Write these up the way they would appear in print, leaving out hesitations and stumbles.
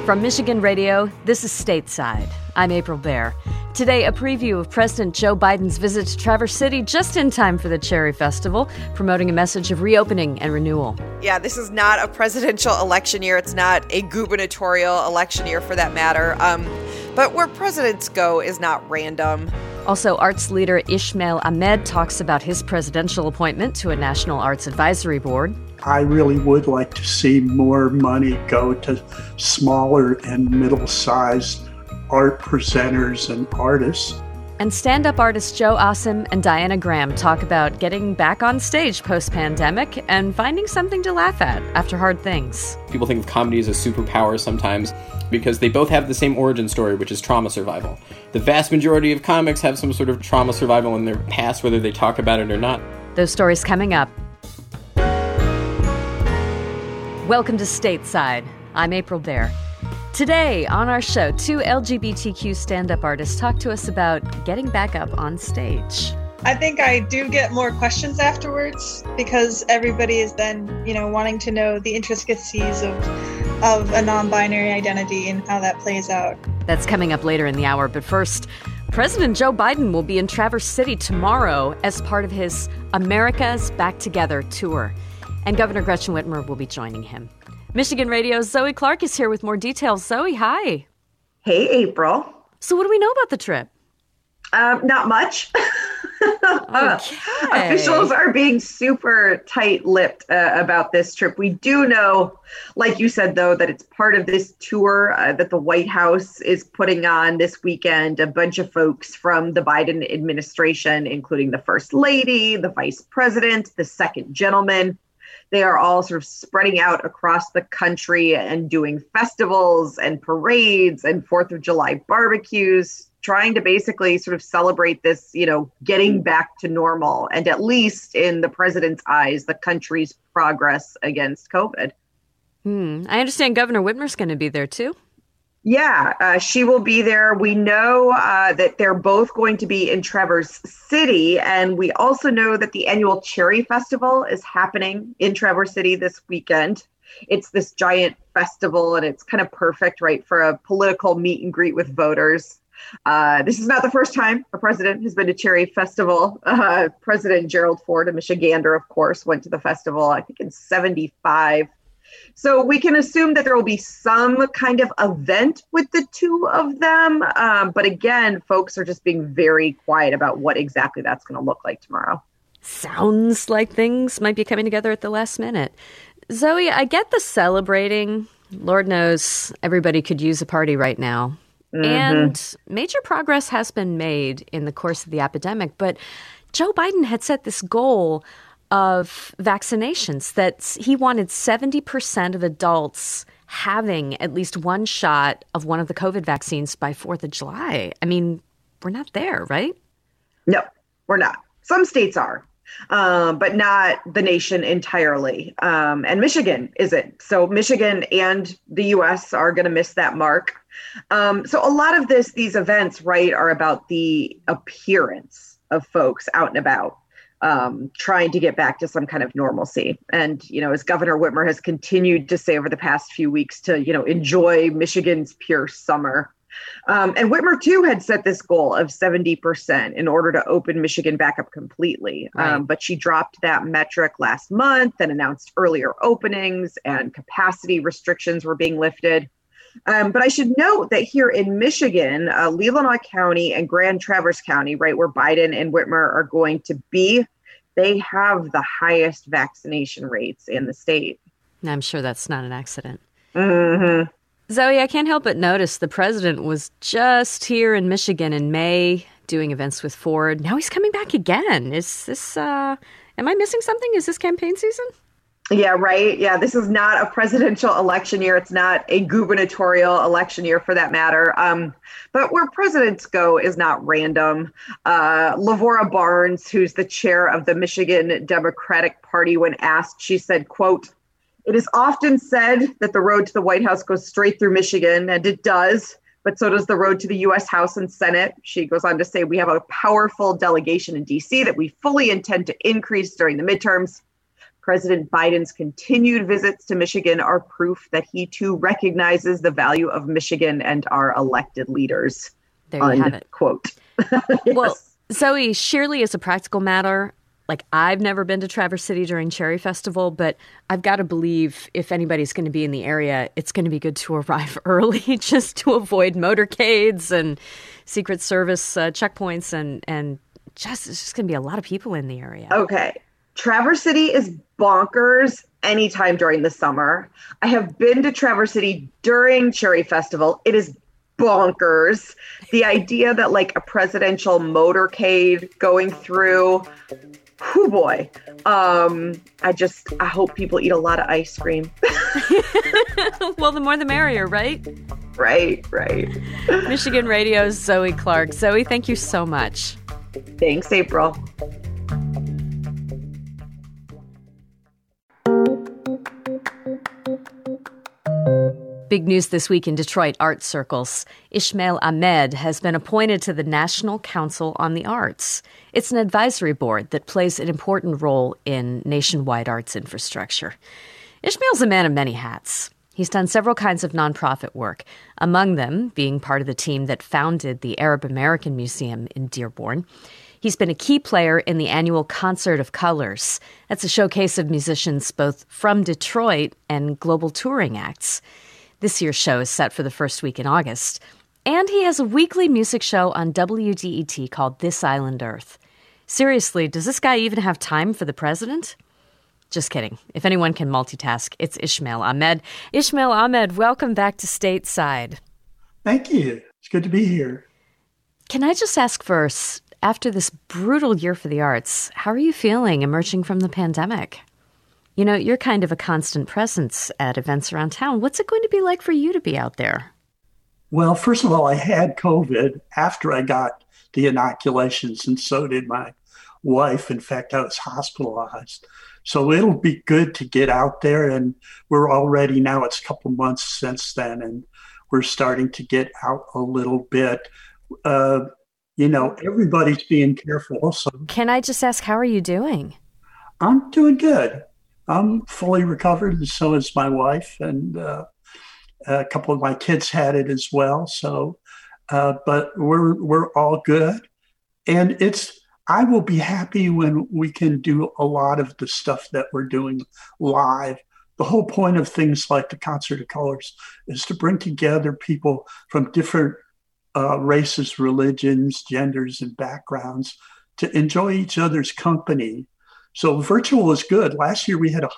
From Michigan Radio, this is Stateside. I'm April Baer. Today, a preview of President Joe Biden's visit to Traverse City just in time for the Cherry Festival, promoting a message of reopening and renewal. Yeah, this is not a presidential election year. It's not a gubernatorial election year for that matter. But where presidents go is not random. Also, arts leader Ismail Ahmed talks about his presidential appointment to a National Arts Advisory Board. I really would like to see more money go to smaller and middle-sized art presenters and artists. And stand-up artists Joe Asim and Diana Graham talk about getting back on stage post-pandemic and finding something to laugh at after hard things. People think of comedy as a superpower sometimes because they both have the same origin story, which is trauma survival. The vast majority of comics have some sort of trauma survival in their past, whether they talk about it or not. Those stories coming up. Welcome to Stateside. I'm April Baer. Today on our show, two LGBTQ stand-up artists talk to us about getting back up on stage. I think I do get more questions afterwards because everybody is then, wanting to know the intricacies of a non-binary identity and how that plays out. That's coming up later in the hour, but first, President Joe Biden will be in Traverse City tomorrow as part of his America's Back Together tour. And Governor Gretchen Whitmer will be joining him. Michigan Radio's Zoe Clark is here with more details. Zoe, hi. Hey, April. So what do we know about the trip? Not much. Okay. Officials are being super tight-lipped about this trip. We do know, like you said, though, that it's part of this tour that the White House is putting on this weekend. A bunch of folks from the Biden administration, including the First Lady, the Vice President, the Second Gentleman. They are all sort of spreading out across the country and doing festivals and parades and 4th of July barbecues, trying to basically sort of celebrate this, getting back to normal. And at least in the president's eyes, the country's progress against COVID. I understand Governor Whitmer's going to be there, too. Yeah, she will be there. We know that they're both going to be in Traverse City. And we also know that the annual Cherry Festival is happening in Traverse City this weekend. It's this giant festival, and it's kind of perfect, right, for a political meet and greet with voters. This is not the first time a president has been to Cherry Festival. President Gerald Ford, a Michigander, of course, went to the festival, I think, in 1975. So we can assume that there will be some kind of event with the two of them. But again, folks are just being very quiet about what exactly that's going to look like tomorrow. Sounds like things might be coming together at the last minute. Zoe, I get the celebrating. Lord knows everybody could use a party right now. Mm-hmm. And major progress has been made in the course of the epidemic. But Joe Biden had set this goal of vaccinations that he wanted 70% of adults having at least one shot of one of the COVID vaccines by 4th of July. I mean, we're not there, right? No, we're not. Some states are, but not the nation entirely. And Michigan isn't. So Michigan and the U.S. are going to miss that mark. So a lot of these events, right, are about the appearance of folks out and about. Trying to get back to some kind of normalcy. And, as Governor Whitmer has continued to say over the past few weeks to, enjoy Michigan's pure summer. And Whitmer, too, had set this goal of 70% in order to open Michigan back up completely. Right. But she dropped that metric last month and announced earlier openings and capacity restrictions were being lifted. But I should note that here in Michigan, Leelanau County and Grand Traverse County, right, where Biden and Whitmer are going to be, they have the highest vaccination rates in the state. I'm sure that's not an accident. Mm-hmm. Zoe, I can't help but notice the president was just here in Michigan in May doing events with Ford. Now he's coming back again. Is this, am I missing something? Is this campaign season? Yeah, right. Yeah, this is not a presidential election year. It's not a gubernatorial election year for that matter. But where presidents go is not random. Lavora Barnes, who's the chair of the Michigan Democratic Party, when asked, she said, quote, "It is often said that the road to the White House goes straight through Michigan, and it does, but so does the road to the U.S. House and Senate." She goes on to say, "We have a powerful delegation in D.C. that we fully intend to increase during the midterms. President Biden's continued visits to Michigan are proof that he too recognizes the value of Michigan and our elected leaders. There you have it. Quote. Yes. Well, Zoe, sheerly as a practical matter, like I've never been to Traverse City during Cherry Festival, but I've got to believe if anybody's going to be in the area, it's going to be good to arrive early just to avoid motorcades and Secret Service checkpoints and it's just going to be a lot of people in the area. Okay. Traverse City is bonkers anytime during the summer. I have been to Traverse City during Cherry Festival. It is bonkers. The idea that like a presidential motorcade going through, whoo boy. I hope people eat a lot of ice cream. Well, the more the merrier, right? Right. Michigan Radio's Zoe Clark. Zoe, thank you so much. Thanks, April. Big news this week in Detroit art circles. Ismail Ahmed has been appointed to the National Council on the Arts. It's an advisory board that plays an important role in nationwide arts infrastructure. Ismail's a man of many hats. He's done several kinds of nonprofit work, among them being part of the team that founded the Arab American Museum in Dearborn. He's been a key player in the annual Concert of Colors. That's a showcase of musicians both from Detroit and global touring acts. This year's show is set for the first week in August. And he has a weekly music show on WDET called This Island Earth. Seriously, does this guy even have time for the president? Just kidding. If anyone can multitask, it's Ismail Ahmed. Ismail Ahmed, welcome back to Stateside. Thank you. It's good to be here. Can I just ask first, after this brutal year for the arts, how are you feeling emerging from the pandemic? You know, you're kind of a constant presence at events around town. What's it going to be like for you to be out there? Well, first of all, I had COVID after I got the inoculations, and so did my wife. In fact, I was hospitalized. So it'll be good to get out there, and we're already now, it's a couple months since then, and we're starting to get out a little bit. Everybody's being careful. So can I just ask, how are you doing? I'm doing good. I'm fully recovered, and so is my wife, and a couple of my kids had it as well. So, but we're all good, and I will be happy when we can do a lot of the stuff that we're doing live. The whole point of things like the Concert of Colors is to bring together people from different races, religions, genders, and backgrounds to enjoy each other's company. So virtual is good. Last year we had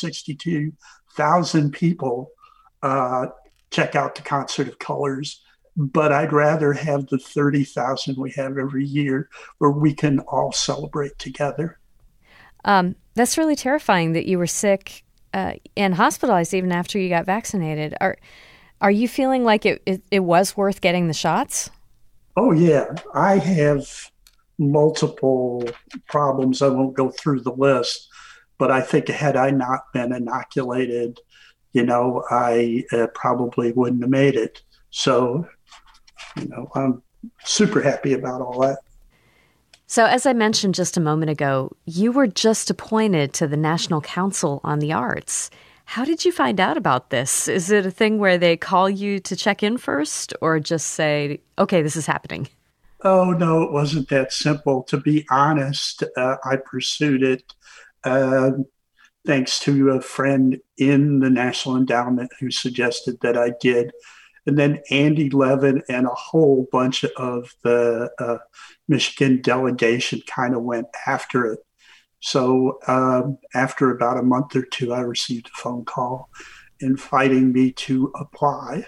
162,000 people check out the Concert of Colors, but I'd rather have the 30,000 we have every year where we can all celebrate together. That's really terrifying that you were sick and hospitalized even after you got vaccinated. Are you feeling like it was worth getting the shots? Oh, yeah. I have multiple problems. I won't go through the list, but I think had I not been inoculated, I probably wouldn't have made it. So, I'm super happy about all that. So as I mentioned just a moment ago, you were just appointed to the National Council on the Arts. How did you find out about this? Is it a thing where they call you to check in first or just say, okay, this is happening? Oh, no, it wasn't that simple. To be honest, I pursued it thanks to a friend in the National Endowment who suggested that I did. And then Andy Levin and a whole bunch of the Michigan delegation kind of went after it. So after about a month or two, I received a phone call inviting me to apply.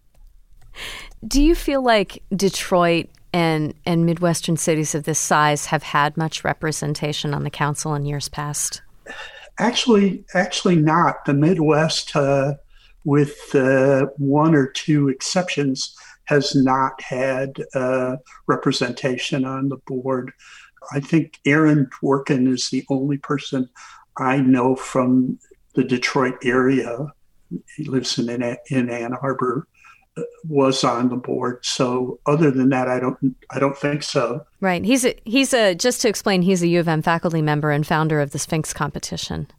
Do you feel like Detroit and Midwestern cities of this size have had much representation on the council in years past? Actually not. The Midwest, with one or two exceptions, has not had representation on the board. I think Aaron Dworkin is the only person I know from the Detroit area. He lives in Ann Arbor. Was on the board. So other than that, I don't think so. Right. He's a just to explain, he's a U of M faculty member and founder of the Sphinx competition.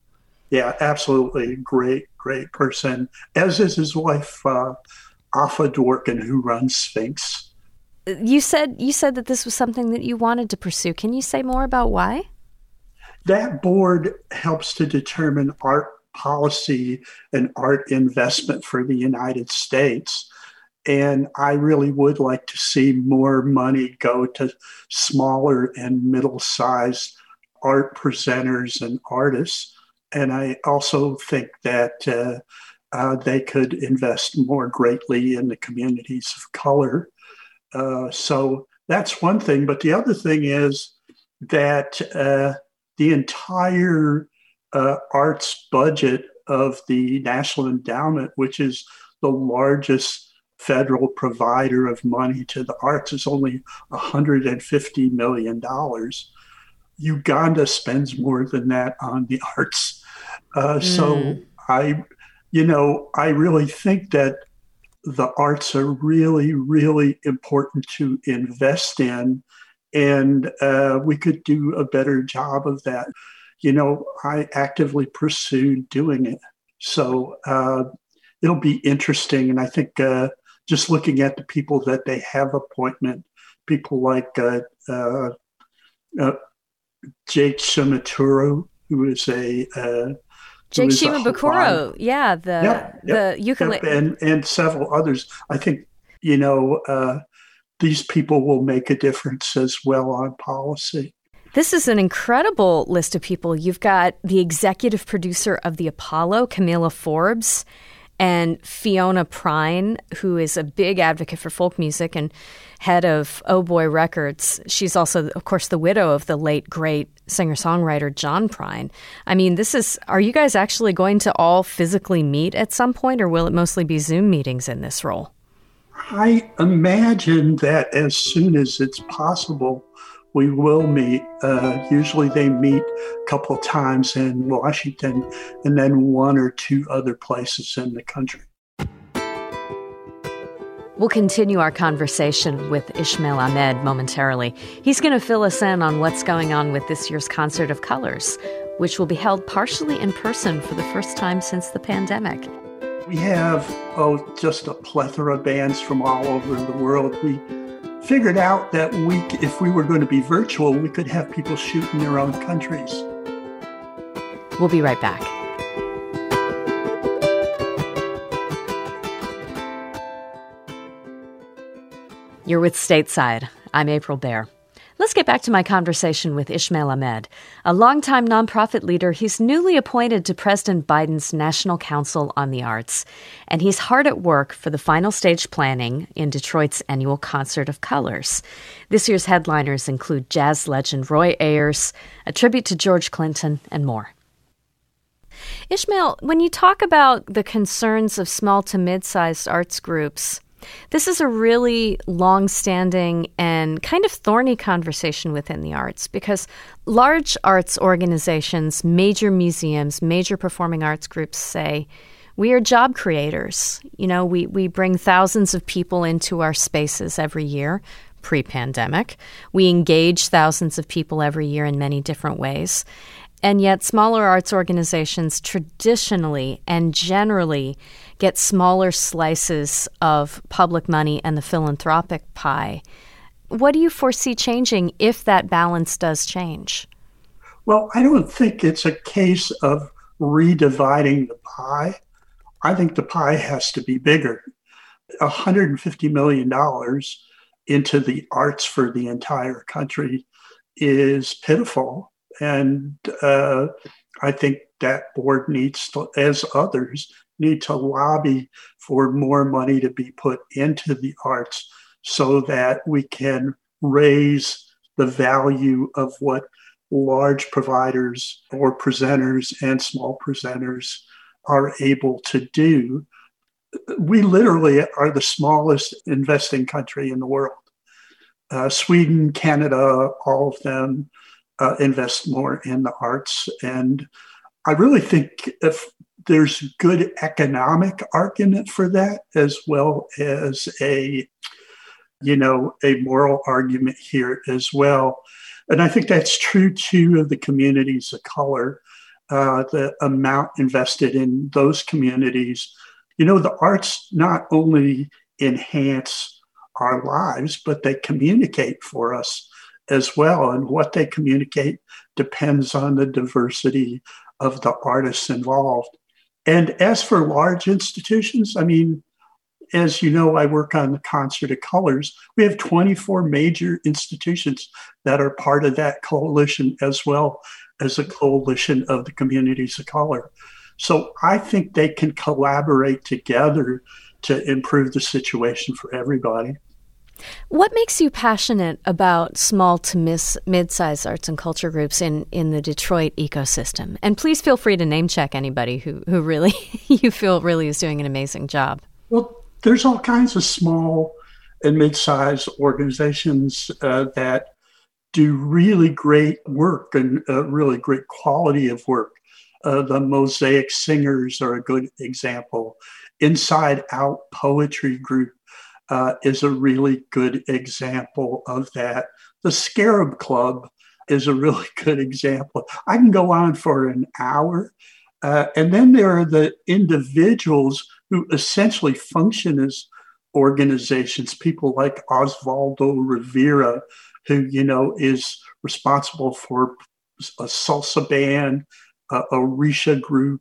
Yeah, absolutely. Great person, as is his wife, Afa Dworkin, who runs Sphinx. You said that this was something that you wanted to pursue. Can you say more about why? That board helps to determine art policy and art investment for the United States. And I really would like to see more money go to smaller and middle-sized art presenters and artists. And I also think that they could invest more greatly in the communities of color. So that's one thing. But the other thing is that the entire arts budget of the National Endowment, which is the largest federal provider of money to the arts, is only $150 million. Uganda spends more than that on the arts. So I really think that the arts are really, really important to invest in, and we could do a better job of that. I actively pursued doing it. So it'll be interesting. And I think just looking at the people that they have appointment, people like Jake Shimaturo, who is Jake Shimabukuro, the ukulele, and several others. I think these people will make a difference as well on policy. This is an incredible list of people. You've got the executive producer of the Apollo, Camila Forbes, and Fiona Prine, who is a big advocate for folk music and head of Oh Boy Records. She's also, of course, the widow of the late, great singer-songwriter John Prine. I mean, are you guys actually going to all physically meet at some point, or will it mostly be Zoom meetings in this role? I imagine that as soon as it's possible, we will meet. Usually they meet a couple times in Washington and then one or two other places in the country. We'll continue our conversation with Ismail Ahmed momentarily. He's going to fill us in on what's going on with this year's Concert of Colors, which will be held partially in person for the first time since the pandemic. We have just a plethora of bands from all over the world. We figured out that if we were going to be virtual, we could have people shoot in their own countries. We'll be right back. You're with Stateside. I'm April Baer. Let's get back to my conversation with Ismail Ahmed, a longtime nonprofit leader. He's newly appointed to President Biden's National Council on the Arts, and he's hard at work for the final stage planning in Detroit's annual Concert of Colors. This year's headliners include jazz legend Roy Ayers, a tribute to George Clinton, and more. Ismail, when you talk about the concerns of small to mid-sized arts groups, this is a really long-standing and kind of thorny conversation within the arts, because large arts organizations, major museums, major performing arts groups say, we are job creators. We bring thousands of people into our spaces every year, pre-pandemic. We engage thousands of people every year in many different ways. And yet smaller arts organizations traditionally and generally get smaller slices of public money and the philanthropic pie. What do you foresee changing if that balance does change? Well, I don't think it's a case of redividing the pie. I think the pie has to be bigger. $150 million into the arts for the entire country is pitiful. And I think that board needs to, as others, need to lobby for more money to be put into the arts so that we can raise the value of what large providers or presenters and small presenters are able to do. We literally are the smallest investing country in the world. Sweden, Canada, all of them invest more in the arts. And I really think if there's good economic argument for that, as well as a moral argument here as well. And I think that's true too of the communities of color. the amount invested in those communities. The arts not only enhance our lives, but they communicate for us as well. And what they communicate depends on the diversity of the artists involved. And as for large institutions, as you know, I work on the Concert of Colors. We have 24 major institutions that are part of that coalition, as well as a coalition of the communities of color. So I think they can collaborate together to improve the situation for everybody. What makes you passionate about small to mid-sized arts and culture groups in the Detroit ecosystem? And please feel free to name check anybody who really you feel really is doing an amazing job. Well, there's all kinds of small and mid-sized organizations that do really great work and really great quality of work. The Mosaic Singers are a good example. Inside Out Poetry Group is a really good example of that. The Scarab Club is a really good example. I can go on for an hour. And then there are the individuals who essentially function as organizations, people like Osvaldo Rivera, who, is responsible for a salsa band, a Orisha group.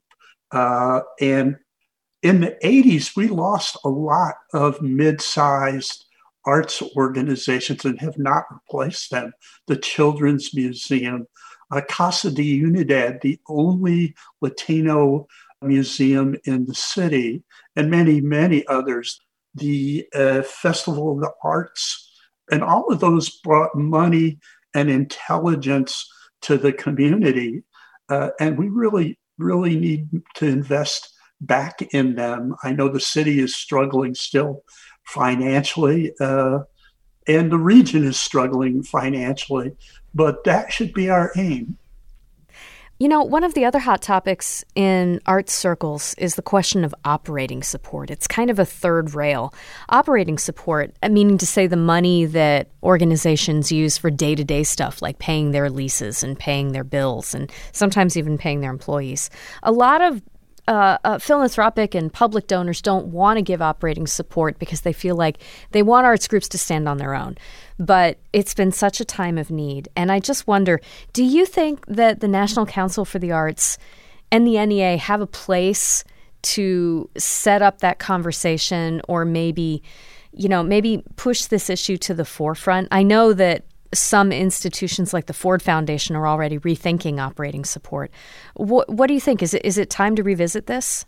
And in the 80s, we lost a lot of mid-sized arts organizations and have not replaced them. The Children's Museum, Casa de Unidad, the only Latino museum in the city, and many, many others. The Festival of the Arts, and all of those brought money and intelligence to the community. And we really, really need to invest back in them. I know the city is struggling still financially, and the region is struggling financially, but that should be our aim. One of the other hot topics in arts circles is the question of operating support. It's kind of a third rail. Operating support, meaning to say the money that organizations use for day-to-day stuff like paying their leases and paying their bills and sometimes even paying their employees. A lot of philanthropic and public donors don't want to give operating support because they feel like they want arts groups to stand on their own. But it's been such a time of need. And I just wonder, do you think that the National Council for the Arts and the NEA have a place to set up that conversation or maybe push this issue to the forefront? I know that some institutions like the Ford Foundation are already rethinking operating support. What do you think? Is it time to revisit this?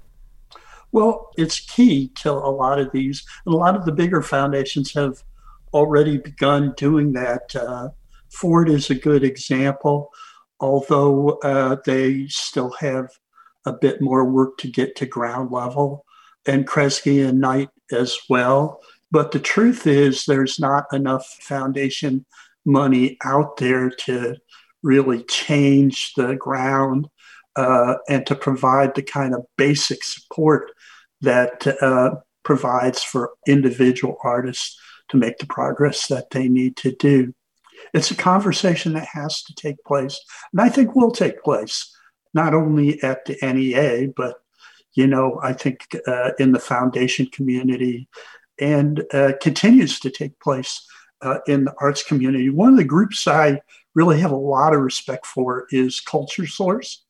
Well, it's key to a lot of these. And a lot of the bigger foundations have already begun doing that. Ford is a good example, although they still have a bit more work to get to ground level, and Kresge and Knight as well. But the truth is there's not enough foundation money out there to really change the ground and to provide the kind of basic support that provides for individual artists to make the progress that they need to do. It's a conversation that has to take place, and I think will take place, not only at the NEA, but, I think in the foundation community, and continues to take place in the arts community. One of the groups I really have a lot of respect for is Culture Source,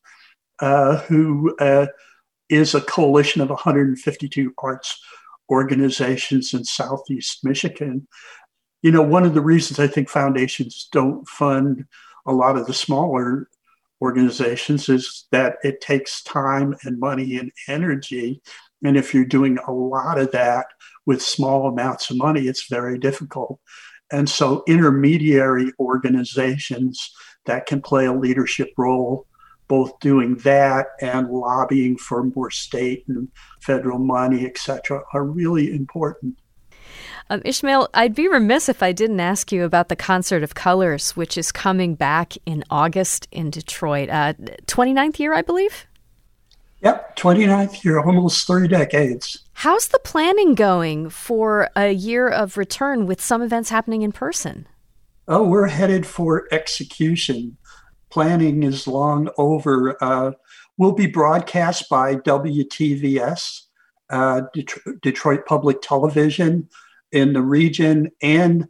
who is a coalition of 152 arts organizations in Southeast Michigan. One of the reasons I think foundations don't fund a lot of the smaller organizations is that it takes time and money and energy. And if you're doing a lot of that with small amounts of money, it's very difficult. And so intermediary organizations that can play a leadership role, both doing that and lobbying for more state and federal money, et cetera, are really important. Ishmael, I'd be remiss if I didn't ask you about the Concert of Colors, which is coming back in August in Detroit. 29th year, I believe? Yep, 29th year, almost 3 decades. How's the planning going for a year of return with some events happening in person? Oh, we're headed for execution. planning is long over. Will be broadcast by WTVS, Detroit Public Television in the region, and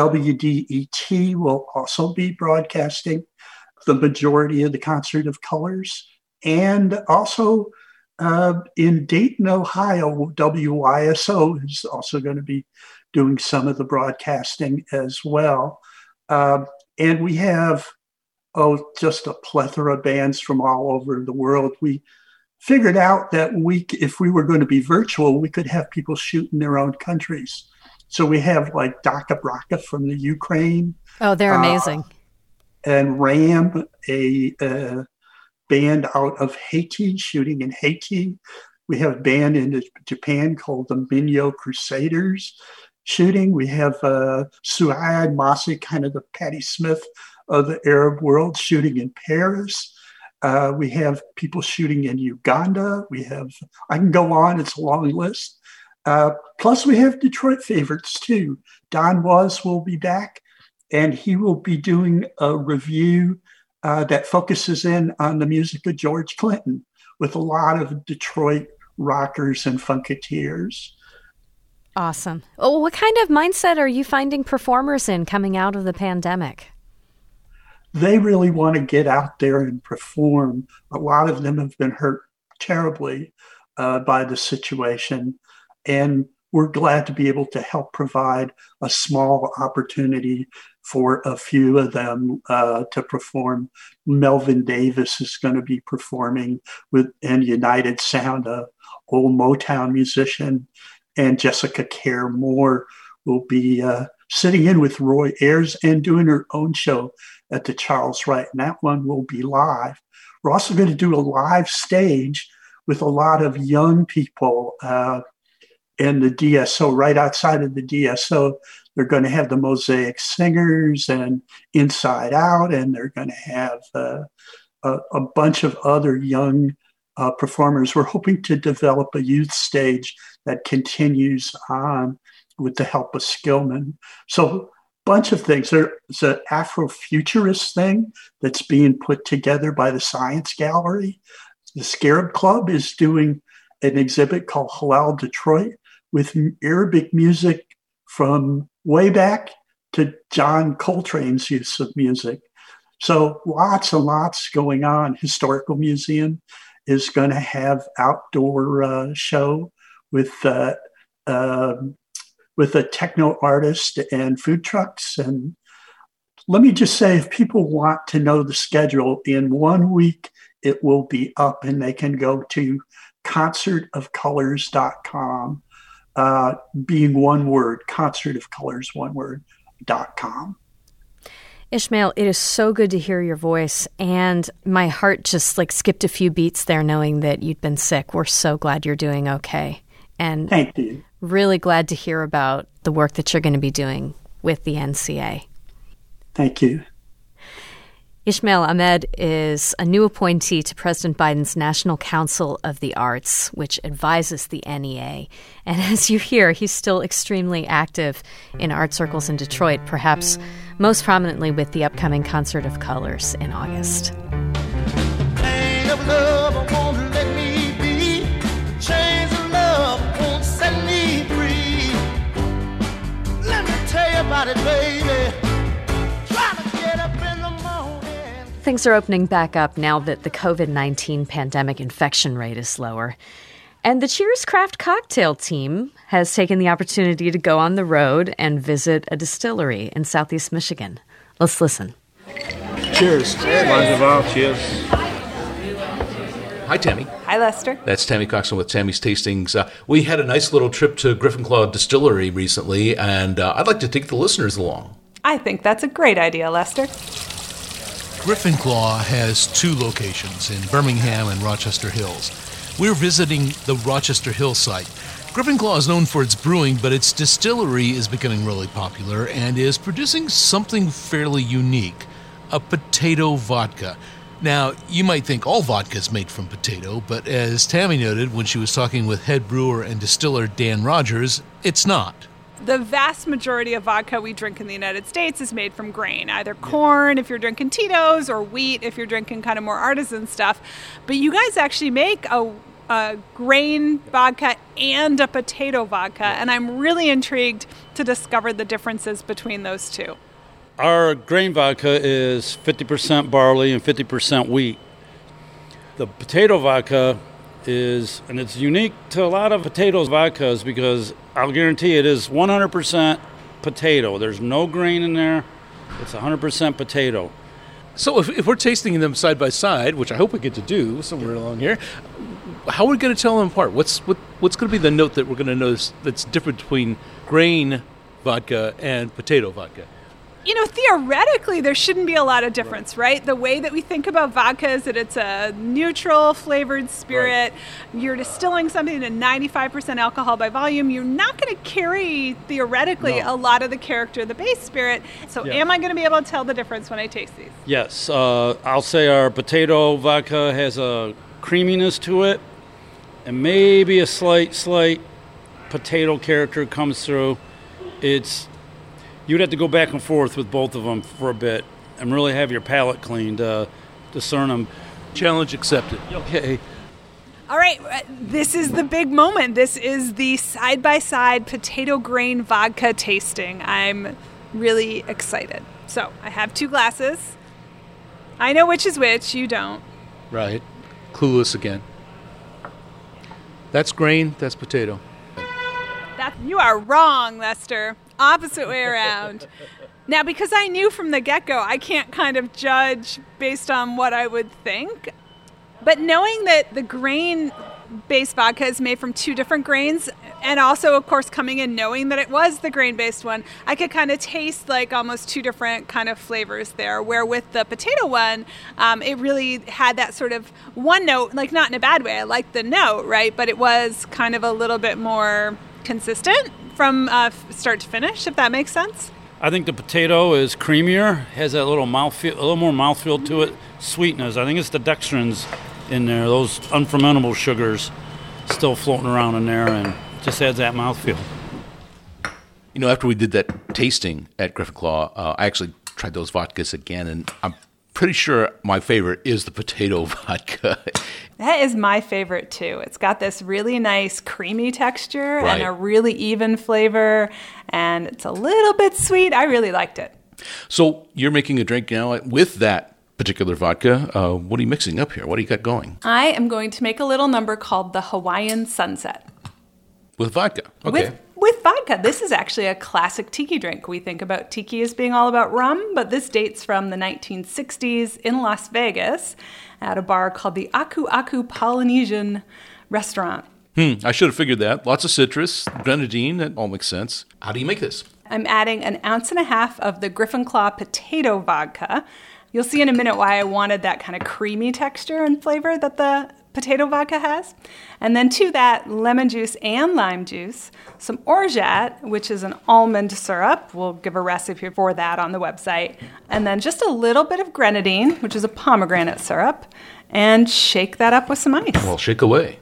WDET will also be broadcasting the majority of the Concert of Colors. And also in Dayton, Ohio, WYSO is also going to be doing some of the broadcasting as well. And we have just a plethora of bands from all over the world. We figured out that if we were going to be virtual, we could have people shoot in their own countries. So we have like Daka Braka from the Ukraine. Oh, they're amazing. And Ram, a band out of Haiti, shooting in Haiti. We have a band in Japan called the Minyo Crusaders shooting. We have Suad Masi, kind of the Patti Smith of the Arab world, shooting in Paris. We have people shooting in Uganda. I can go on, it's a long list. Plus we have Detroit favorites too. Don Was will be back, and he will be doing a review that focuses in on the music of George Clinton with a lot of Detroit rockers and funketeers. Awesome. Oh, what kind of mindset are you finding performers in coming out of the pandemic? They really want to get out there and perform. A lot of them have been hurt terribly by the situation. And we're glad to be able to help provide a small opportunity for a few of them to perform. Melvin Davis is going to be performing in United Sound, an old Motown musician, and Jessica Care Moore will be sitting in with Roy Ayers and doing her own show at the Charles Wright, and that one will be live. We're also going to do a live stage with a lot of young people in the DSO, right outside of the DSO. They're going to have the Mosaic Singers and Inside Out, and they're going to have a bunch of other young performers. We're hoping to develop a youth stage that continues on with the help of Skillman. So bunch of things. There's an Afrofuturist thing that's being put together by the Science Gallery. The Scarab Club is doing an exhibit called Halal Detroit with Arabic music from way back to John Coltrane's use of music. So lots and lots going on. Historical Museum is going to have outdoor show with a techno artist and food trucks. And let me just say, if people want to know the schedule, in 1 week, it will be up and they can go to concertofcolors.com, being one word, concertofcolors, one word.com. Ishmael, it is so good to hear your voice, and my heart just skipped a few beats there knowing that you'd been sick. We're so glad you're doing okay. And thank you. Really glad to hear about the work that you're going to be doing with the NCA. Thank you. Ishmael Ahmed is a new appointee to President Biden's National Council of the Arts, which advises the NEA. And as you hear, he's still extremely active in art circles in Detroit, perhaps most prominently with the upcoming Concert of Colors in August. Chain of love won't let me be. Chains of love won't set me free. Let me tell you about it, baby. Trying to get up in the morning. Things are opening back up now that the COVID-19 pandemic infection rate is lower. And the Cheers Craft Cocktail team has taken the opportunity to go on the road and visit a distillery in Southeast Michigan. Let's listen. Cheers. Cheers. Cheers. Hi, Tammy. Hi, Lester. That's Tammy Coxon with Tammy's Tastings. We had a nice little trip to Griffin Claw Distillery recently, and I'd like to take the listeners along. I think that's a great idea, Lester. Griffin Claw has two locations in Birmingham and Rochester Hills. We're visiting the Rochester Hills site. Griffin Claw is known for its brewing, but its distillery is becoming really popular and is producing something fairly unique, a potato vodka. Now, you might think all vodka is made from potato, but as Tammy noted when she was talking with head brewer and distiller Dan Rogers, it's not. the vast majority of vodka we drink in the United States is made from grain, either corn if you're drinking Tito's or wheat if you're drinking kind of more artisan stuff. But you guys actually make a grain vodka and a potato vodka, and I'm really intrigued to discover the differences between those two. Our grain vodka is 50% barley and 50% wheat. The potato vodka is, and it's unique to a lot of potatoes vodkas because I'll guarantee it is 100% potato. There's no grain in there. It's 100% potato. So if we're tasting them side by side, which I hope we get to do somewhere along here, how are we going to tell them apart? What's going to be the note that we're going to notice that's different between grain vodka and potato vodka? You know, theoretically, there shouldn't be a lot of difference, right? The way that we think about vodka is that it's a neutral flavored spirit. Right. You're distilling something to 95% alcohol by volume. You're not going to carry, theoretically, a lot of the character of the base spirit. So am I going to be able to tell the difference when I taste these? Yes. I'll say our potato vodka has a creaminess to it, and maybe a slight potato character comes through. You'd have to go back and forth with both of them for a bit and really have your palate cleaned to discern them. Challenge accepted. Okay. All right, this is the big moment. This is the side-by-side potato grain vodka tasting. I'm really excited. So I have 2 glasses. I know which is which. You don't. Right. Clueless again. That's grain. That's potato. You are wrong, Lester. Opposite way around. Now, because I knew from the get-go, I can't kind of judge based on what I would think. But knowing that the grain-based vodka is made from 2 different grains, and also, of course, coming in knowing that it was the grain-based one, I could kind of taste like almost 2 different kind of flavors there. Where with the potato one, it really had that sort of one note, like not in a bad way. I liked the note, right? But it was kind of a little bit more consistent from start to finish, if that makes sense. I think the potato is creamier, has that little mouthfeel, a little more mouthfeel to it, sweetness. I think it's the dextrins in there, those unfermentable sugars still floating around in there, and just adds that mouthfeel. You know, after we did that tasting at Griffin Claw, I actually tried those vodkas again, and I'm pretty sure my favorite is the potato vodka. That is my favorite, too. It's got this really nice creamy texture right. and a really even flavor, and it's a little bit sweet. I really liked it. So you're making a drink now with that particular vodka. What are you mixing up here? What do you got going? I am going to make a little number called the Hawaiian Sunset. With vodka? Okay. With vodka. This is actually a classic tiki drink. We think about tiki as being all about rum, but this dates from the 1960s in Las Vegas at a bar called the Aku Aku Polynesian Restaurant. I should have figured that. Lots of citrus, grenadine, that all makes sense. How do you make this? I'm adding 1.5 ounces of the Griffin Claw potato vodka. You'll see in a minute why I wanted that kind of creamy texture and flavor that the potato vodka has. And then to that, lemon juice and lime juice, some orgeat, which is an almond syrup. We'll give a recipe for that on the website. And then just a little bit of grenadine, which is a pomegranate syrup, and shake that up with some ice. Well, shake away.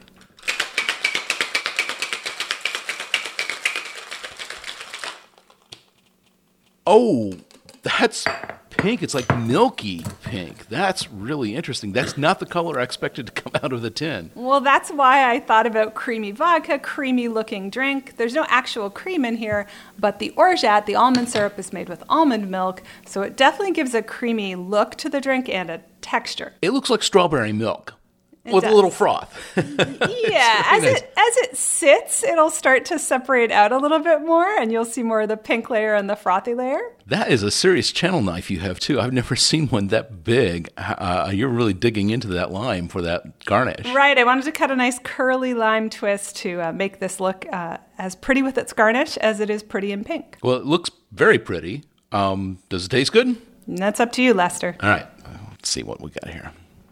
Oh, that's pink. It's like milky pink. That's really interesting. That's not the color I expected to come out of the tin. Well, that's why I thought about creamy vodka, creamy looking drink. There's no actual cream in here, but the orgeat, the almond syrup, is made with almond milk, so it definitely gives a creamy look to the drink and a texture. It looks like strawberry milk. With does. a little froth. Yeah, really as it sits, it'll start to separate out a little bit more, and you'll see more of the pink layer and the frothy layer. That is a serious channel knife you have, too. I've never seen one that big. You're really digging into that lime for that garnish. Right. I wanted to cut a nice curly lime twist to make this look as pretty with its garnish as it is pretty in pink. Well, it looks very pretty. Does it taste good? And that's up to you, Lester. All right. Let's see what we got here.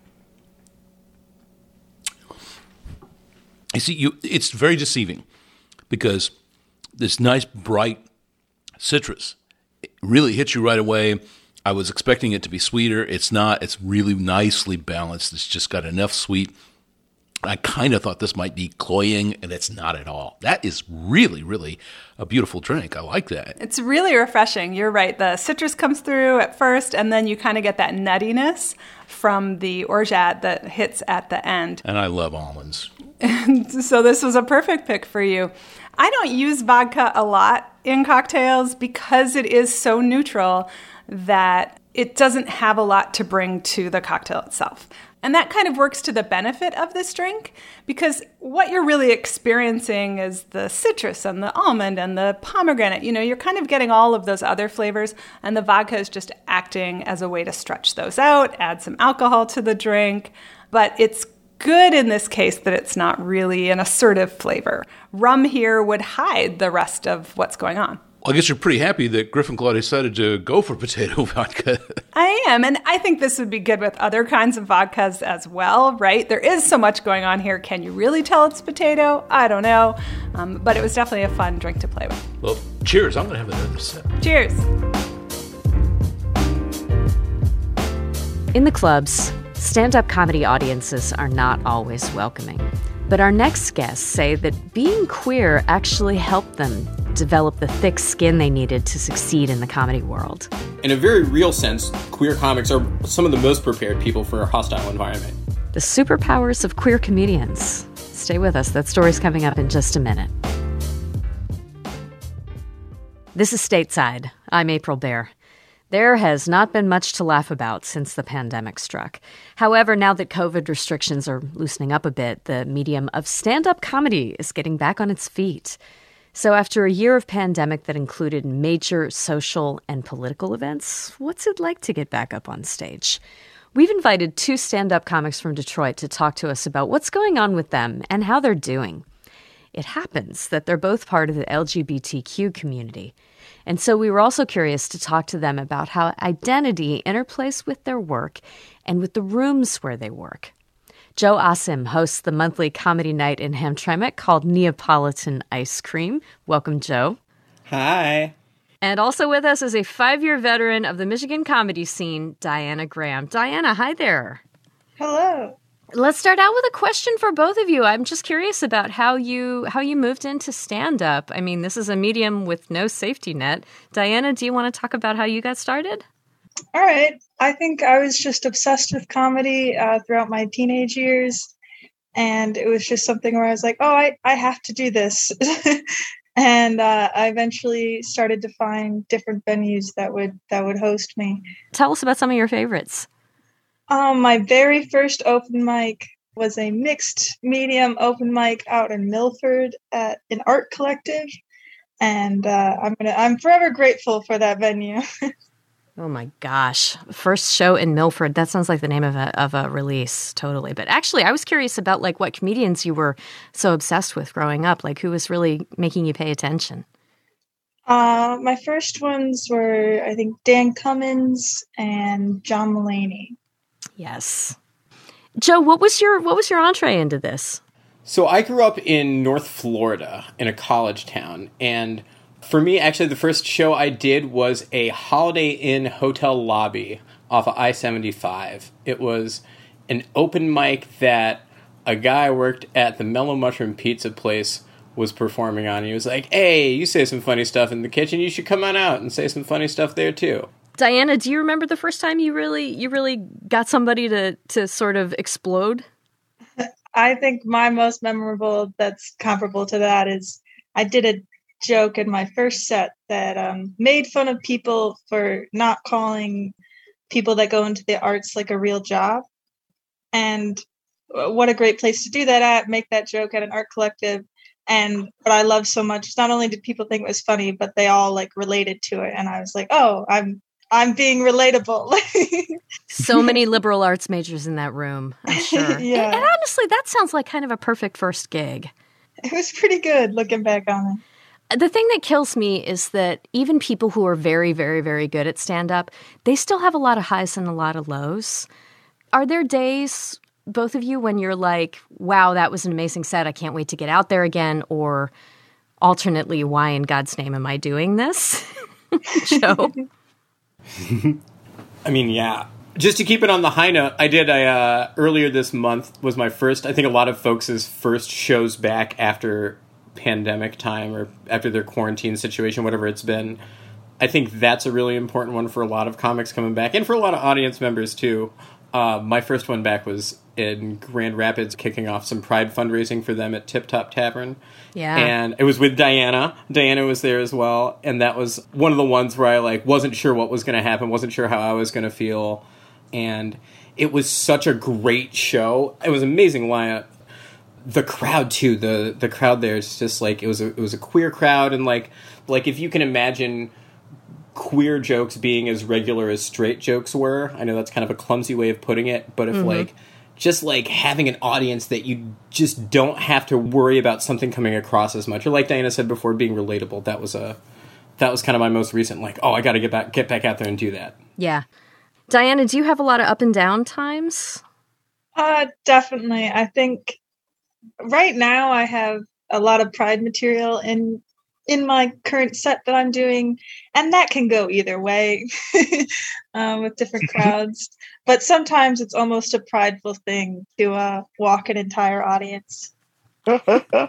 You see, it's very deceiving because this nice, bright citrus really hits you right away. I was expecting it to be sweeter. It's not. It's really nicely balanced. It's just got enough sweet I kind of thought this might be cloying, and it's not at all. That is really, really a beautiful drink. I like that. It's really refreshing. You're right. The citrus comes through at first, and then you kind of get that nuttiness from the orgeat that hits at the end. And I love almonds. So this was a perfect pick for you. I don't use vodka a lot in cocktails because it is so neutral that it doesn't have a lot to bring to the cocktail itself. And that kind of works to the benefit of this drink because what you're really experiencing is the citrus and the almond and the pomegranate. You know, you're kind of getting all of those other flavors, and the vodka is just acting as a way to stretch those out, add some alcohol to the drink. But it's good in this case that it's not really an assertive flavor. Rum here would hide the rest of what's going on. Well, I guess you're pretty happy that Griffin Claw decided to go for potato vodka. I am, and I think this would be good with other kinds of vodkas as well, right? There is so much going on here. Can you really tell it's potato? I don't know. But it was definitely a fun drink to play with. Well, cheers. I'm going to have another sip. Cheers. In the clubs, stand-up comedy audiences are not always welcoming. But our next guests say that being queer actually helped them develop the thick skin they needed to succeed in the comedy world. In a very real sense, queer comics are some of the most prepared people for a hostile environment. The superpowers of queer comedians. Stay with us. That story's coming up in just a minute. This is Stateside. I'm April Baer. There has not been much to laugh about since the pandemic struck. However, now that COVID restrictions are loosening up a bit, the medium of stand-up comedy is getting back on its feet. So after a year of pandemic that included major social and political events, what's it like to get back up on stage? We've invited two stand-up comics from Detroit to talk to us about what's going on with them and how they're doing. It happens that they're both part of the LGBTQ community. And so we were also curious to talk to them about how identity interplays with their work and with the rooms where they work. Joe Asim hosts the monthly comedy night in Hamtramck called Neapolitan Ice Cream. Welcome, Joe. Hi. And also with us is a 5-year veteran of the Michigan comedy scene, Diana Graham. Diana, hi there. Hello. Let's start out with a question for both of you. I'm just curious about how you moved into stand-up. I mean, this is a medium with no safety net. Diana, do you want to talk about how you got started? All right. I think I was just obsessed with comedy throughout my teenage years. And it was just something where I was like, oh, I have to do this. And I eventually started to find different venues that would host me. Tell us about some of your favorites. My very first open mic was a mixed medium open mic out in Milford at an art collective, and I'm forever grateful for that venue. Oh my gosh. First show in Milford. That sounds like the name of a release. Totally. But actually, I was curious about like what comedians you were so obsessed with growing up, like who was really making you pay attention. My first ones were, I think, Dan Cummins and John Mulaney. Yes. Joe, what was your entree into this? So I grew up in North Florida in a college town, and for me, actually, the first show I did was a Holiday Inn hotel lobby off of I-75. It was an open mic that a guy who worked at the Mellow Mushroom Pizza place was performing on. He was like, hey, you say some funny stuff in the kitchen. You should come on out and say some funny stuff there, too. Diana, do you remember the first time you really got somebody to sort of explode? I think my most memorable that's comparable to that is I did a joke in my first set that made fun of people for not calling people that go into the arts like a real job. And what a great place to do that at, make that joke at an art collective. And what I love so much is not only did people think it was funny, but they all like related to it. And I was like, oh, I'm being relatable. So many liberal arts majors in that room, I'm sure. Yeah. And honestly, that sounds like kind of a perfect first gig. It was pretty good looking back on it. The thing that kills me is that even people who are very, very, very good at stand-up, they still have a lot of highs and a lot of lows. Are there days, both of you, when you're like, wow, that was an amazing set, I can't wait to get out there again, or alternately, why in God's name am I doing this? Joe? I mean, yeah. Just to keep it on the high note, I did earlier this month was my first, I think a lot of folks' first shows back after pandemic time or after their quarantine situation, whatever it's been. I think that's a really important one for a lot of comics coming back and for a lot of audience members too. My first one back was in Grand Rapids, kicking off some Pride fundraising for them at Tip Top Tavern. Yeah. And it was with Diana. Diana was there as well. And that was one of the ones where I wasn't sure what was going to happen, wasn't sure how I was going to feel. And it was such a great show. It was amazing lineup. The crowd too. The crowd there is just it was a queer crowd, and like if you can imagine queer jokes being as regular as straight jokes were. I know that's kind of a clumsy way of putting it, but if just having an audience that you just don't have to worry about something coming across as much, or like Diana said before, being relatable. That was kind of my most recent I got to get back out there and do that. Yeah. Diana, do you have a lot of up and down times? Definitely. I think right now I have a lot of Pride material in my current set that I'm doing, and that can go either way with different crowds. But sometimes it's almost a prideful thing to walk an entire audience. I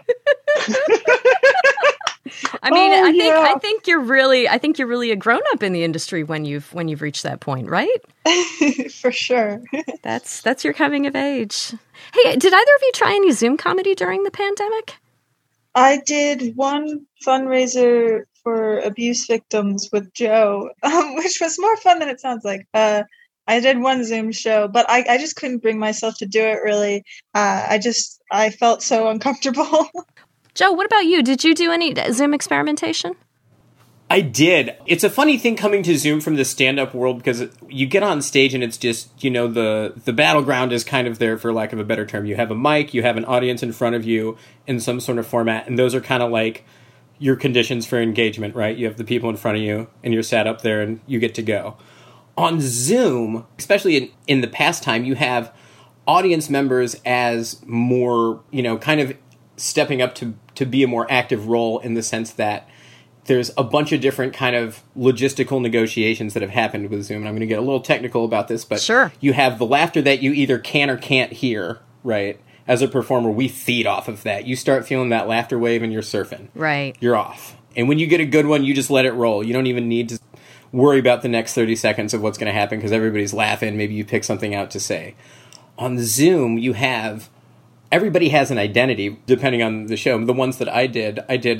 mean, I think you're really a grown up in the industry when you've reached that point, right? For sure. That's your coming of age. Hey, did either of you try any Zoom comedy during the pandemic? I did one fundraiser for abuse victims with Joe, which was more fun than it sounds like. I did one Zoom show, but I just couldn't bring myself to do it, really. I felt so uncomfortable. Joe, what about you? Did you do any Zoom experimentation? I did. It's a funny thing coming to Zoom from the stand-up world, because you get on stage and it's just, the battleground is kind of there, for lack of a better term. You have a mic, you have an audience in front of you in some sort of format, and those are kind of like your conditions for engagement, right? You have the people in front of you, and you're sat up there, and you get to go. On Zoom, especially in the past time, you have audience members as more, kind of stepping up to be a more active role, in the sense that there's a bunch of different kind of logistical negotiations that have happened with Zoom. And I'm going to get a little technical about this, but sure. You have the laughter that you either can or can't hear, right? As a performer, we feed off of that. You start feeling that laughter wave and you're surfing. Right. You're off. And when you get a good one, you just let it roll. You don't even need to worry about the next 30 seconds of what's going to happen, because everybody's laughing. Maybe you pick something out to say. On Zoom, everybody has an identity, depending on the show. The ones that I did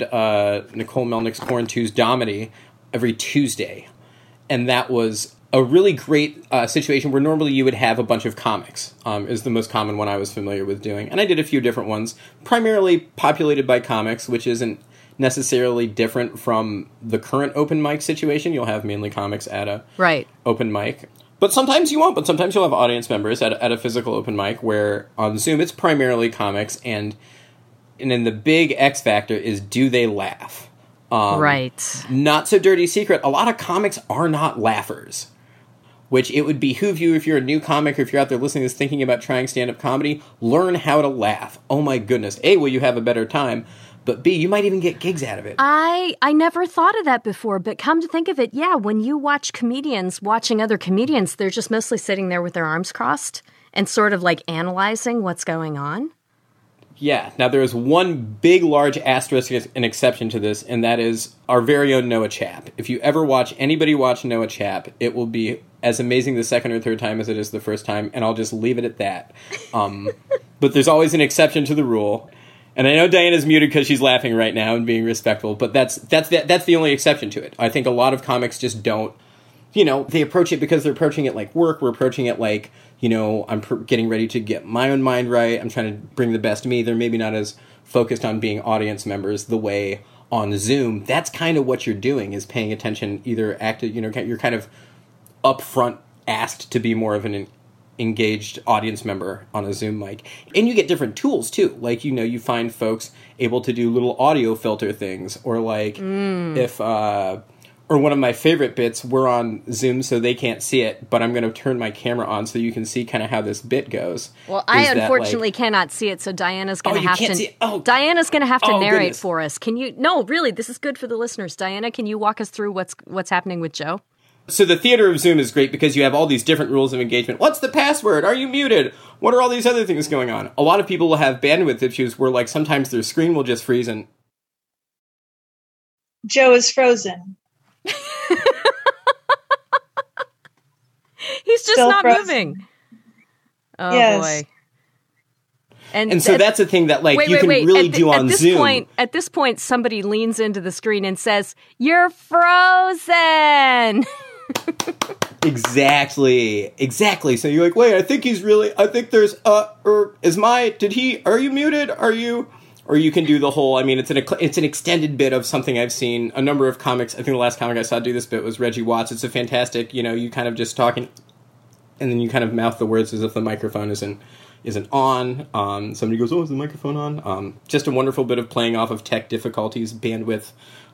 Nicole Melnick's Corn 2's Domedy every Tuesday. And that was a really great situation where normally you would have a bunch of comics, is the most common one I was familiar with doing. And I did a few different ones, primarily populated by comics, which isn't necessarily different from the current open mic situation. You'll have mainly comics at a open mic. But sometimes you won't. But sometimes you'll have audience members at a physical open mic, where on Zoom it's primarily comics, and then the big X factor is, do they laugh? Right. Not so dirty secret. A lot of comics are not laughers, which it would behoove you, if you're a new comic or if you're out there listening to this thinking about trying stand-up comedy, learn how to laugh. Oh my goodness. A, will you have a better time? But B, you might even get gigs out of it. I never thought of that before, but come to think of it, yeah, when you watch comedians watching other comedians, they're just mostly sitting there with their arms crossed and sort of analyzing what's going on. Yeah. Now, there is one big, large asterisk, an exception to this, and that is our very own Noah Chapp. If you ever watch anybody watch Noah Chapp, it will be as amazing the second or third time as it is the first time, and I'll just leave it at that. But there's always an exception to the rule. And I know Diana's muted because she's laughing right now and being respectful, but that's the only exception to it. I think a lot of comics just don't, they approach it because they're approaching it like work. We're approaching it like, I'm getting ready to get my own mind right. I'm trying to bring the best of me. They're maybe not as focused on being audience members the way on Zoom. That's kind of what you're doing, is paying attention, either active, you're kind of upfront asked to be more of an engaged audience member on a Zoom mic. And you get different tools too. You find folks able to do little audio filter things, or if or one of my favorite bits, we're on Zoom so they can't see it, but I'm going to turn my camera on so you can see kind of how this bit goes. Well, I unfortunately cannot see it, so Diana's going to have to Diana's going to have to narrate for us. Can you? No, really, this is good for the listeners. Diana, can you walk us through what's happening with Joe? So the theater of Zoom is great because you have all these different rules of engagement. What's the password? Are you muted? What are all these other things going on? A lot of people will have bandwidth issues where, like, sometimes their screen will just freeze and... Joe is frozen. He's just Still not frozen. moving. Oh, Yes. boy. And so that's a thing that, like, wait, you can wait. really do on Zoom. At this point, somebody leans into the screen and says, "You're frozen." Exactly. So you're like, wait, I think there's, are you muted? Are you, or you can do the whole, I mean, it's an extended bit of something I've seen a number of comics. I think the last comic I saw do this bit was Reggie Watts. It's a fantastic, you kind of just talking and then you kind of mouth the words as if the microphone isn't on. Somebody goes, oh, is the microphone on? Just a wonderful bit of playing off of tech difficulties, bandwidth,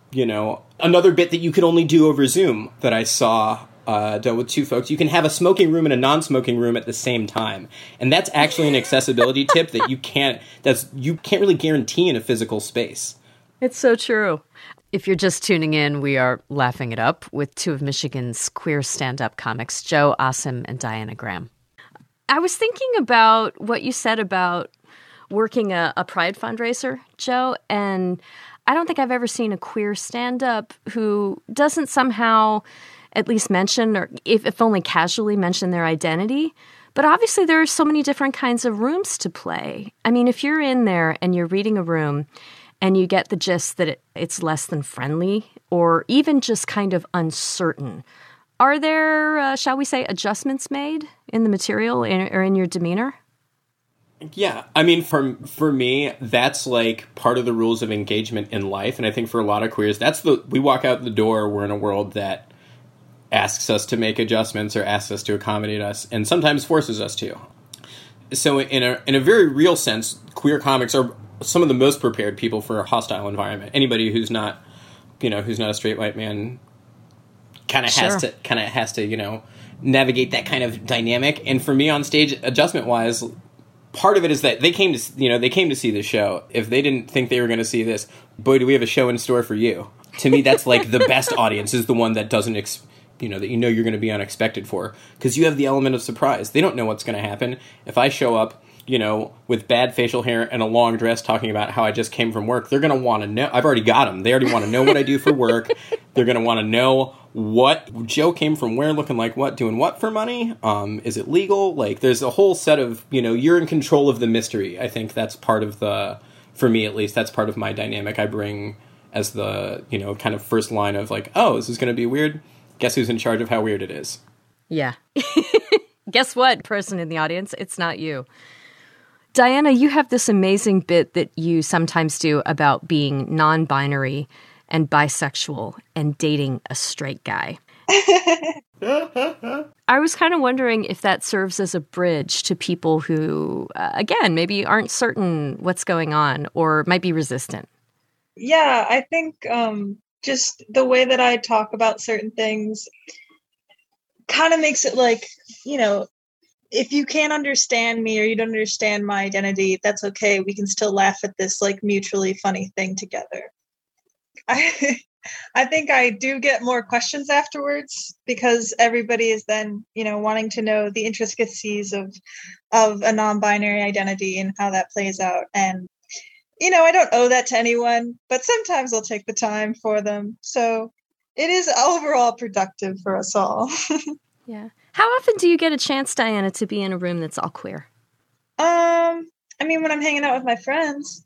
another bit that you could only do over Zoom that I saw done with two folks. You can have a smoking room and a non-smoking room at the same time. And that's actually an accessibility tip that you can't really guarantee in a physical space. It's so true. If you're just tuning in, we are laughing it up with two of Michigan's queer stand-up comics, Joe Awesome and Diana Graham. I was thinking about what you said about working a Pride fundraiser, Joe, and I don't think I've ever seen a queer stand-up who doesn't somehow at least mention, or if only casually mention, their identity. But obviously there are so many different kinds of rooms to play. I mean, if you're in there and you're reading a room and you get the gist that it's less than friendly or even just kind of uncertain, are there, shall we say, adjustments made in the material or in your demeanor? Yeah, I mean, for me, that's like part of the rules of engagement in life, and I think for a lot of queers, we walk out the door, we're in a world that asks us to make adjustments or asks us to accommodate us, and sometimes forces us to. So in a very real sense, queer comics are some of the most prepared people for a hostile environment. Anybody who's not a straight white man kind of has to navigate that kind of dynamic. And for me on stage, adjustment wise, part of it is that they came to see the show. If they didn't think they were going to see this, boy, do we have a show in store for you. To me, that's like the best audience is the one that doesn't that you're going to be unexpected for, because you have the element of surprise. They don't know what's going to happen. If I show up, with bad facial hair and a long dress talking about how I just came from work, they're going to want to know. I've already got them. They already want to know what I do for work. They're going to want to know what Joe came from where, looking like what, doing what for money. Is it legal? Like, there's a whole set of, you're in control of the mystery. I think that's part of for me at least, that's part of my dynamic I bring as the, kind of first line of like, oh, this is going to be weird. Guess who's in charge of how weird it is? Yeah. Guess what, person in the audience? It's not you. Diana, you have this amazing bit that you sometimes do about being non-binary and bisexual and dating a straight guy. I was kind of wondering if that serves as a bridge to people who, again, maybe aren't certain what's going on or might be resistant. Yeah, I think just the way that I talk about certain things kind of makes it like, if you can't understand me or you don't understand my identity, that's okay. We can still laugh at this like mutually funny thing together. I think I do get more questions afterwards because everybody is then, wanting to know the intricacies of a non-binary identity and how that plays out. And, I don't owe that to anyone, but sometimes I'll take the time for them. So it is overall productive for us all. Yeah. How often do you get a chance, Diana, to be in a room that's all queer? I mean, when I'm hanging out with my friends.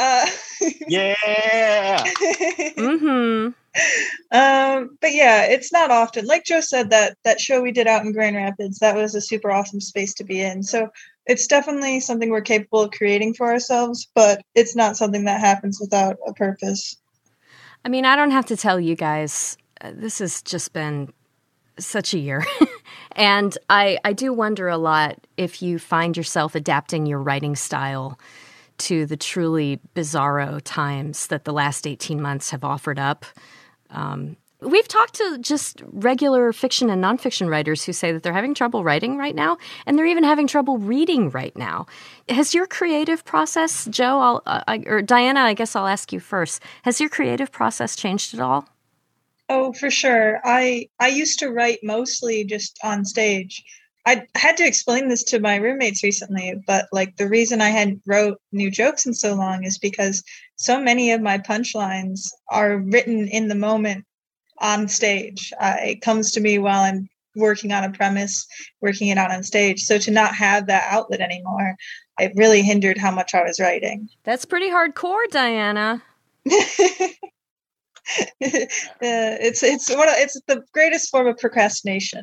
Yeah. Mm-hmm. But yeah, it's not often. Like Joe said, that show we did out in Grand Rapids, that was a super awesome space to be in. So it's definitely something we're capable of creating for ourselves, but it's not something that happens without a purpose. I mean, I don't have to tell you guys, this has just been such a year. And I do wonder a lot if you find yourself adapting your writing style to the truly bizarro times that the last 18 months have offered up. We've talked to just regular fiction and nonfiction writers who say that they're having trouble writing right now, and they're even having trouble reading right now. Has your creative process, Joe, or Diana, I guess I'll ask you first, has your creative process changed at all? Oh, for sure. I used to write mostly just on stage. I had to explain this to my roommates recently, but like the reason I hadn't wrote new jokes in so long is because so many of my punchlines are written in the moment on stage. It comes to me while I'm working on a premise, working it out on stage. So to not have that outlet anymore, it really hindered how much I was writing. That's pretty hardcore, Diana. It's the greatest form of procrastination.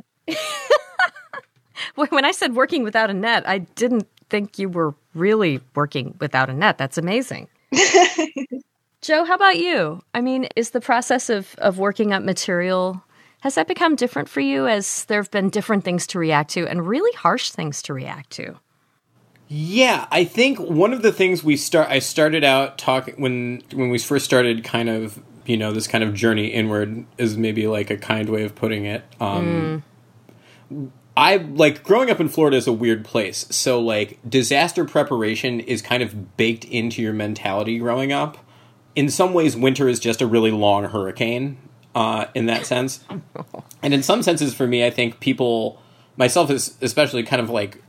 When I said working without a net, I didn't think you were really working without a net. That's amazing. Joe, how about you? I mean, is the process of working up material, has that become different for you as there have been different things to react to and really harsh things to react to? Yeah, I think one of the things I started out talking when we first started kind of, this kind of journey inward is maybe like a kind way of putting it. I like growing up in Florida is a weird place. So like disaster preparation is kind of baked into your mentality growing up. In some ways, winter is just a really long hurricane in that sense. And in some senses for me, I think people, myself especially kind of like,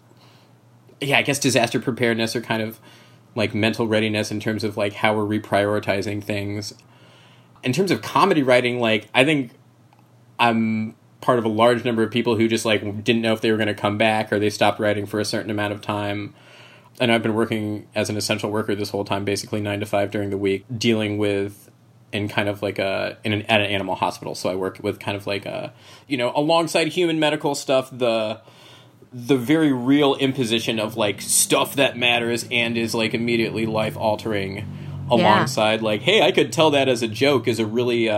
I guess disaster preparedness or kind of like mental readiness in terms of like how we're reprioritizing things. In terms of comedy writing, like I think I'm part of a large number of people who just like didn't know if they were going to come back or they stopped writing for a certain amount of time. And I've been working as an essential worker this whole time, basically 9 to 5 during the week, dealing with in kind of like at an animal hospital. So I work with kind of like alongside human medical stuff, the very real imposition of like stuff that matters and is like immediately life altering alongside like, hey, I could tell that as a joke is a really,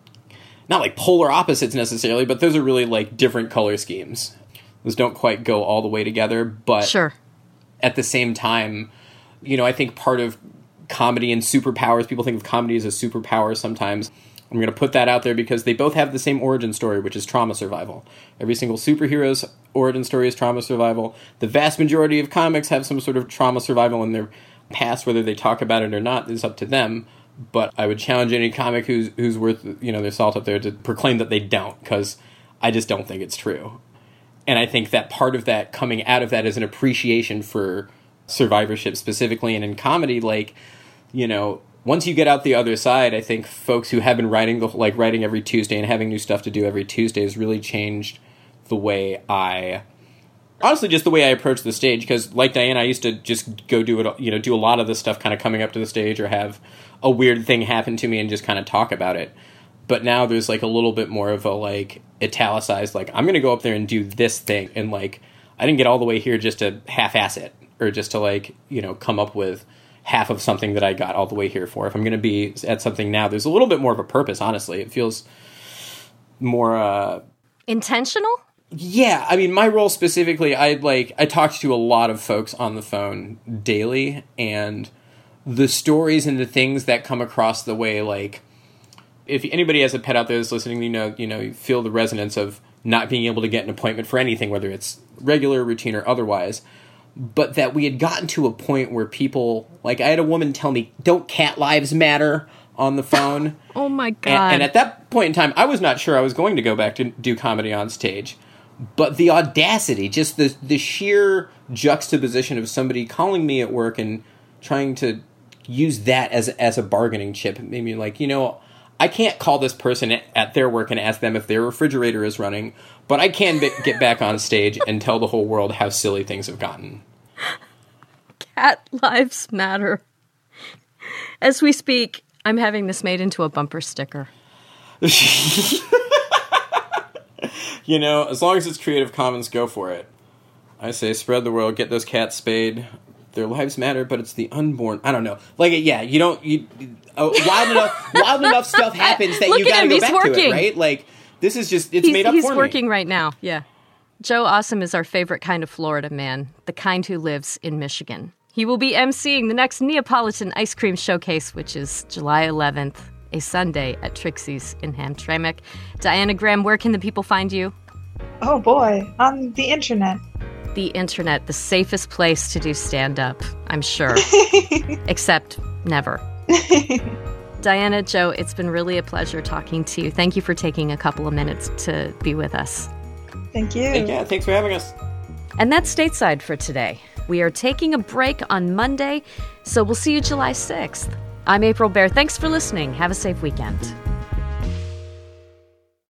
not like polar opposites necessarily, but those are really like different color schemes. Those don't quite go all the way together, but sure. At the same time, I think part of comedy and superpowers, people think of comedy as a superpower sometimes. I'm going to put that out there because they both have the same origin story, which is trauma survival. Every single superhero's origin story is trauma survival. The vast majority of comics have some sort of trauma survival in their past, whether they talk about it or not is up to them. But I would challenge any comic who's worth their salt up there to proclaim that they don't, because I just don't think it's true. And I think that part of that coming out of that is an appreciation for survivorship specifically, and in comedy, like, once you get out the other side, I think folks who have been writing every Tuesday and having new stuff to do every Tuesday has really changed the way honestly, just the way I approach the stage, because like Diane, I used to just go do it, do a lot of this stuff kind of coming up to the stage or have a weird thing happen to me and just kind of talk about it. But now there's like a little bit more of a like italicized, like I'm going to go up there and do this thing. And like, I didn't get all the way here just to half-ass it or just to like, come up with half of something that I got all the way here for. If I'm going to be at something now, there's a little bit more of a purpose, honestly. It feels more intentional. Yeah, I mean, my role specifically, I talk to a lot of folks on the phone daily, and the stories and the things that come across the way, like, if anybody has a pet out there that's listening, you feel the resonance of not being able to get an appointment for anything, whether it's regular, routine, or otherwise. But that we had gotten to a point where people, like, I had a woman tell me, "Don't cat lives matter?" on the phone. Oh my God. And at that point in time, I was not sure I was going to go back to do comedy on stage. But the audacity, just the sheer juxtaposition of somebody calling me at work and trying to use that as a bargaining chip made me like, I can't call this person at their work and ask them if their refrigerator is running, but I can get back on stage and tell the whole world how silly things have gotten. Cat lives matter. As we speak, I'm having this made into a bumper sticker. As long as it's Creative Commons, go for it. I say spread the word, get those cats spayed. Their lives matter, but it's the unborn. I don't know. Like, yeah, wild enough stuff happens that you gotta go back to it, right? Like, this is just, it's made up for me. He's working right now, yeah. Joe Awesome is our favorite kind of Florida man, the kind who lives in Michigan. He will be emceeing the next Neapolitan Ice Cream Showcase, which is July 11th, a Sunday at Trixie's in Hamtramck. Diana Graham, where can the people find you? Oh boy, on the internet. The internet, the safest place to do stand-up, I'm sure. Except never. Diana, Joe, it's been really a pleasure talking to you. Thank you for taking a couple of minutes to be with us. Thank you. Yeah, thanks for having us. And that's Stateside for today. We are taking a break on Monday, so we'll see you July 6th. I'm April Baer. Thanks for listening. Have a safe weekend.